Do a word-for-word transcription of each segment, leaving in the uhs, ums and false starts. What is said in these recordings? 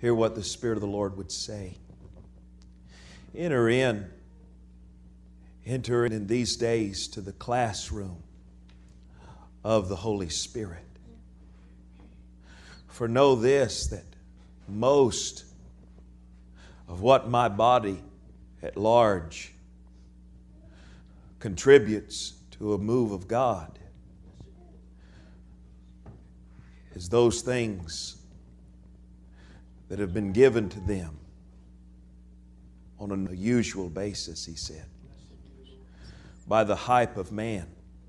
Hear what the Spirit of the Lord would say. Enter in. Enter in these days to the classroom of the Holy Spirit. For know this, that most of what my body at large contributes to a move of God is those things that have been given to them on an unusual basis, he said, by the hype of man.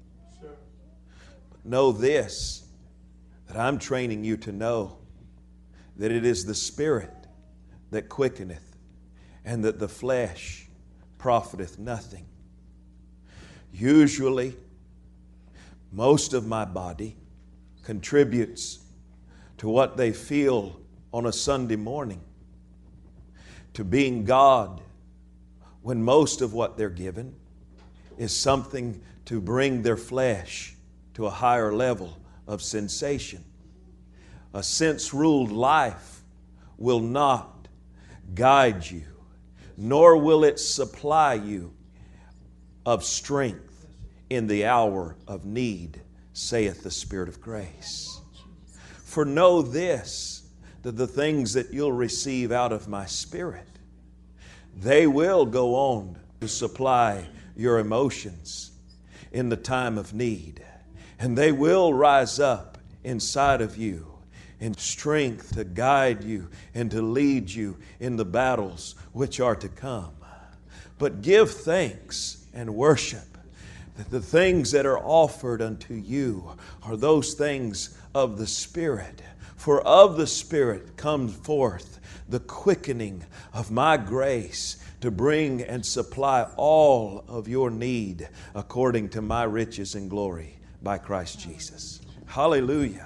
But know this, that I'm training you to know that it is the Spirit that quickeneth, and that the flesh profiteth nothing. Usually, most of my body contributes to what they feel on a Sunday morning, to being God, when most of what they're given is something to bring their flesh to a higher level of sensation. A sense-ruled life will not guide you, nor will it supply you of strength in the hour of need, saith the Spirit of grace. For know this, that the things that you'll receive out of my Spirit, they will go on to supply your emotions in the time of need. And they will rise up inside of you in strength to guide you and to lead you in the battles which are to come. But give thanks and worship that the things that are offered unto you are those things of the Spirit. For of the Spirit comes forth the quickening of my grace to bring and supply all of your need according to my riches and glory by Christ Jesus. Hallelujah.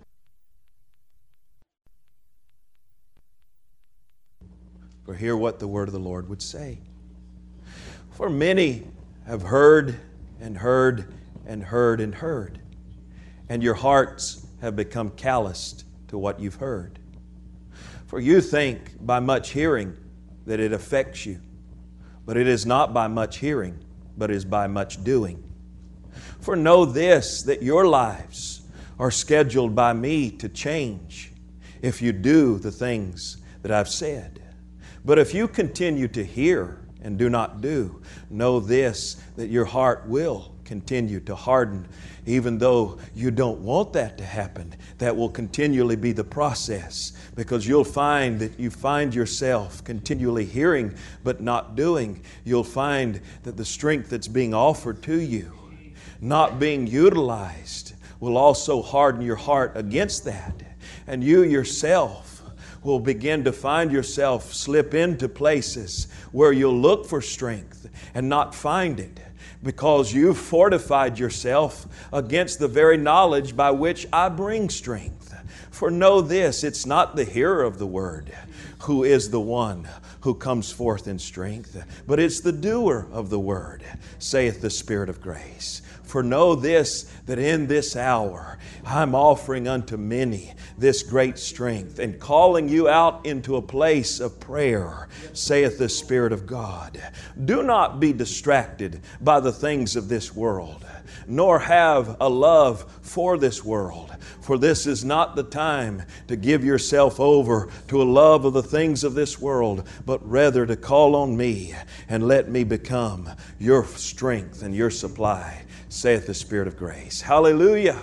For hear what the word of the Lord would say. For many have heard and heard and heard and heard, and your hearts have become calloused to what you've heard. For you think by much hearing that it affects you, but it is not by much hearing, but is by much doing. For know this, that your lives are scheduled by me to change if you do the things that I've said. But if you continue to hear and do not do, know this, that your heart will continue to harden, even though you don't want that to happen. That will continually be the process, because you'll find that you find yourself continually hearing but not doing. You'll find that the strength that's being offered to you, not being utilized, will also harden your heart against that. And you yourself will begin to find yourself slip into places where you'll look for strength and not find it, because you've fortified yourself against the very knowledge by which I bring strength. For know this, it's not the hearer of the word who is the one who comes forth in strength, but it's the doer of the word, saith the Spirit of grace. For know this, that in this hour I'm offering unto many this great strength, and calling you out into a place of prayer, saith the Spirit of God. Do not be distracted by the things of this world, nor have a love for this world. For this is not the time to give yourself over to a love of the things of this world, but rather to call on me and let me become your strength and your supply, saith the Spirit of grace. Hallelujah.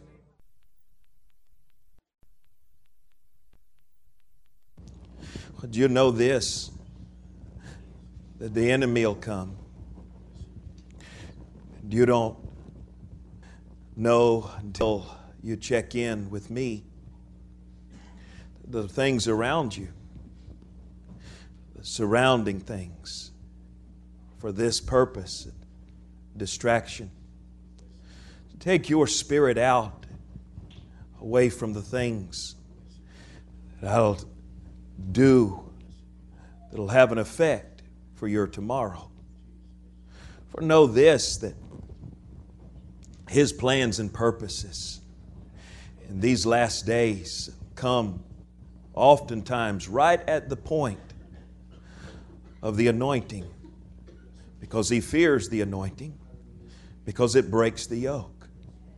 Do you know this? That the enemy will come. You don't know until you check in with me the things around you, the surrounding things, for this purpose, distraction. Take your spirit out, away from the things that'll do, that'll have an effect for your tomorrow. For know this, that His plans and purposes in these last days come oftentimes right at the point of the anointing, because he fears the anointing, because it breaks the yoke.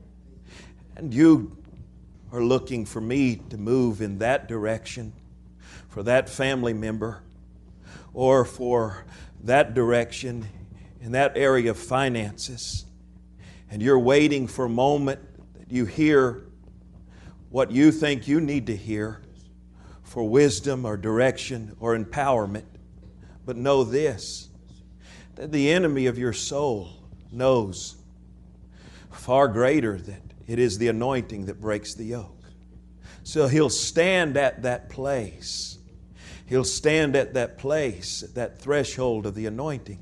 And you are looking for me to move in that direction for that family member, or for that direction in that area of finances, and you're waiting for a moment that you hear what you think you need to hear for wisdom or direction or empowerment. But know this, that the enemy of your soul knows far greater that it is the anointing that breaks the yoke. So he'll stand at that place. He'll stand at that place, at that threshold of the anointing,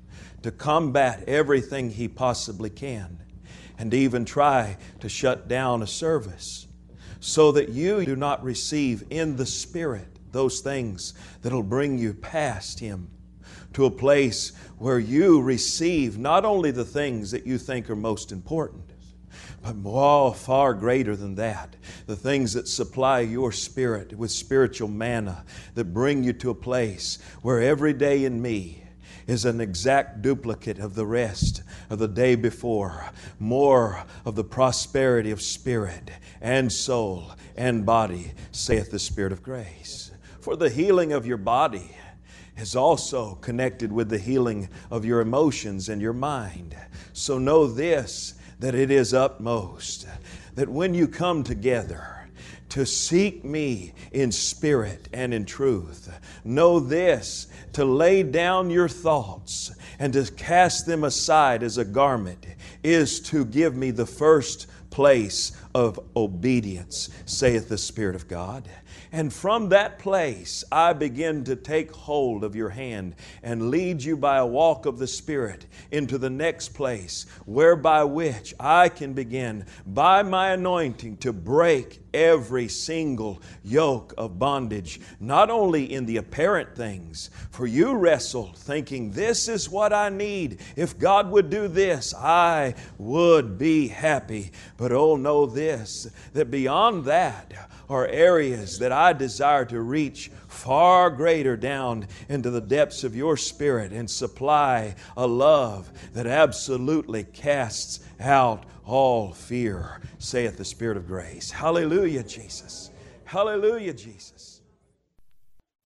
to combat everything he possibly can, and even try to shut down a service, so that you do not receive in the Spirit those things that'll bring you past him to a place where you receive not only the things that you think are most important, but more, far greater than that, the things that supply your spirit with spiritual manna, that bring you to a place where every day in me is an exact duplicate of the rest of the day before. More of the prosperity of spirit and soul and body, saith the Spirit of grace. For the healing of your body is also connected with the healing of your emotions and your mind. So know this, that it is utmost, that when you come together to seek me in spirit and in truth, know this, to lay down your thoughts and to cast them aside as a garment is to give me the first place of obedience, saith the Spirit of God. And from that place, I begin to take hold of your hand and lead you by a walk of the Spirit into the next place, whereby which I can begin by my anointing to break every single yoke of bondage, not only in the apparent things, for you wrestle thinking, this is what I need. If God would do this, I would be happy. But oh, know this, that beyond that are areas that I desire to reach far greater down into the depths of your spirit and supply a love that absolutely casts out all fear, saith the Spirit of grace. Hallelujah, Jesus. Hallelujah, Jesus.